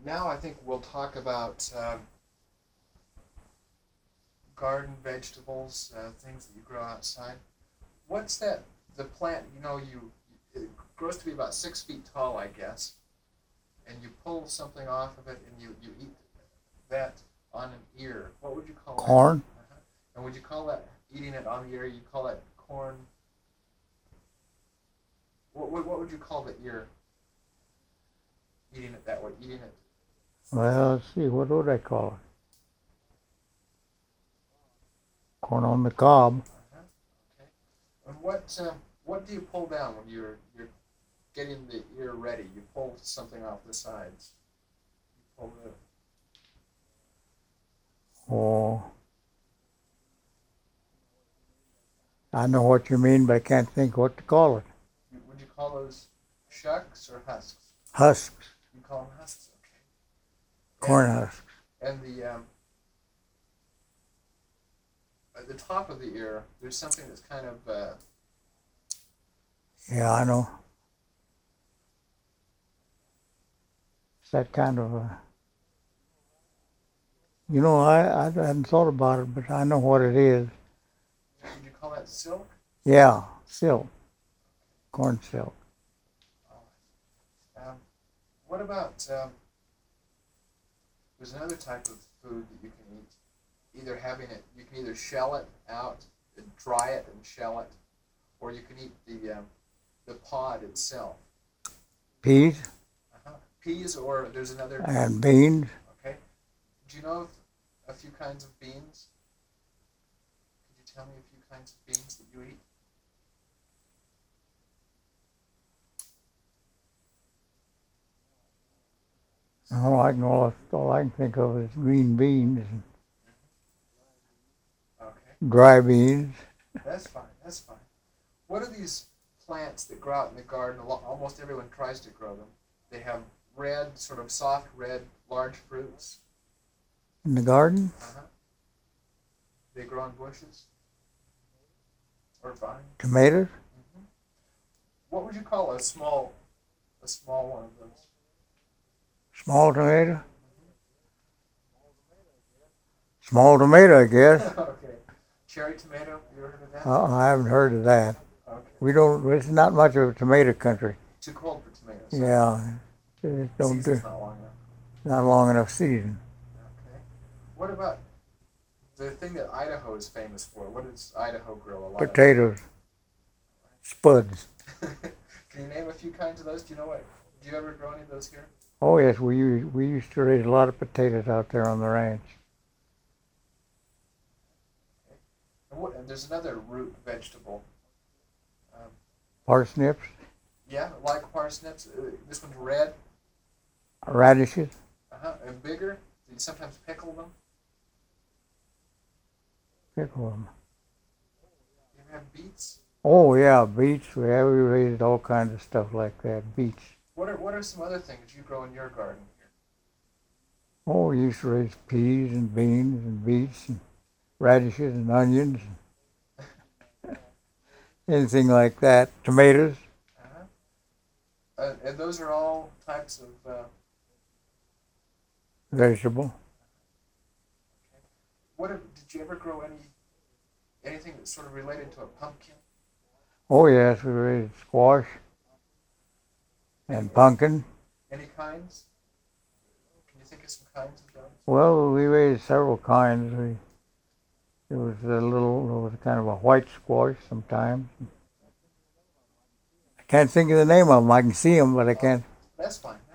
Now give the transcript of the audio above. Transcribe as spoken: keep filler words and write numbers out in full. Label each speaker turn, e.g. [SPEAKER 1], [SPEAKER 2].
[SPEAKER 1] now I think we'll talk about uh, garden vegetables, uh, things that you grow outside. What's that? The plant, you know, you it grows to be about six feet tall, I guess, and you pull something off of it, and you, you eat that on an ear. What would you call that?
[SPEAKER 2] Corn.
[SPEAKER 1] Uh-huh. And would you call that eating it on the ear? You call that corn? What, what, what would you call the ear? Eating it that way, eating it.
[SPEAKER 2] Well, let's see, what would I call it? Corn on the cob.
[SPEAKER 1] Uh-huh. Okay. And what uh, what do you pull down when you're you're getting the ear ready? You pull something off the sides. You pull the.
[SPEAKER 2] Oh, I know what you mean, but I can't think what to call it.
[SPEAKER 1] Would you call those shucks or husks?
[SPEAKER 2] Husks.
[SPEAKER 1] You call them husks, okay.
[SPEAKER 2] Corn
[SPEAKER 1] And,
[SPEAKER 2] husks.
[SPEAKER 1] and the um, at the top of the ear, there's something that's kind of. Uh,
[SPEAKER 2] Yeah, I know. It's that kind of a. You know, I, I hadn't thought about it, but I know what it is.
[SPEAKER 1] would you call that silk?
[SPEAKER 2] Yeah, silk. Corn silk.
[SPEAKER 1] Um, what about? Um, there's another type of food that you can eat. Either having it, you can either shell it out, and dry it and shell it, or you can eat the um, the pod itself.
[SPEAKER 2] Peas.
[SPEAKER 1] Uh-huh. Peas, or there's another.
[SPEAKER 2] And beans.
[SPEAKER 1] Okay. Do you know a few kinds of beans? Could you tell me a few kinds of beans that you eat?
[SPEAKER 2] Oh, I can all, all I can think of is green beans,
[SPEAKER 1] Okay.
[SPEAKER 2] dry beans.
[SPEAKER 1] That's fine. That's fine. What are these plants that grow out in the garden? Almost everyone tries to grow them. They have red, sort of soft red, large fruits.
[SPEAKER 2] In the garden?
[SPEAKER 1] Uh-huh. They grow on bushes or vines.
[SPEAKER 2] Tomatoes?
[SPEAKER 1] Mm-hmm. What would you call a small, a small one of those?
[SPEAKER 2] Small tomato? Small tomato, I guess.
[SPEAKER 1] Okay. Cherry tomato, you ever heard of that?
[SPEAKER 2] Uh, I haven't heard of that.
[SPEAKER 1] Okay.
[SPEAKER 2] We don't, it's not much of a tomato country.
[SPEAKER 1] Too cold for tomatoes.
[SPEAKER 2] Yeah. It don't do,
[SPEAKER 1] Season's not long enough.
[SPEAKER 2] not long enough season.
[SPEAKER 1] Okay. What about the thing that Idaho is famous for? What does Idaho grow a lot
[SPEAKER 2] Potatoes. Spuds.
[SPEAKER 1] of? Can you name a few kinds of those? Do you know what? Do you ever grow any of those here?
[SPEAKER 2] Oh yes, we used, we used to raise a lot of potatoes out there on the ranch.
[SPEAKER 1] Okay. And, what, and there's another root vegetable. Um,
[SPEAKER 2] Parsnips.
[SPEAKER 1] yeah, like parsnips. Uh, this one's red.
[SPEAKER 2] Radishes.
[SPEAKER 1] Uh-huh. And bigger. Do you sometimes pickle them?
[SPEAKER 2] Pickle them.
[SPEAKER 1] You ever have beets?
[SPEAKER 2] Oh yeah, beets. We have we raised all kinds of stuff like that. Beets.
[SPEAKER 1] What are what are some other things you grow in your garden here?
[SPEAKER 2] Oh, we used to raise peas and beans and beets and radishes and onions. Anything like that. Tomatoes.
[SPEAKER 1] Uh-huh. Uh, and those are all types of. Uh,
[SPEAKER 2] Vegetable.
[SPEAKER 1] okay. What have, did you ever grow any anything that's sort of related to a pumpkin?
[SPEAKER 2] Oh yes, we raised squash and pumpkin.
[SPEAKER 1] Any kinds? Can you think of some kinds of those?
[SPEAKER 2] Well, we raised several kinds. We There was a little, there was kind of a white squash sometimes. I can't think of the name of them. I can see them, but I can't.
[SPEAKER 1] That's fine.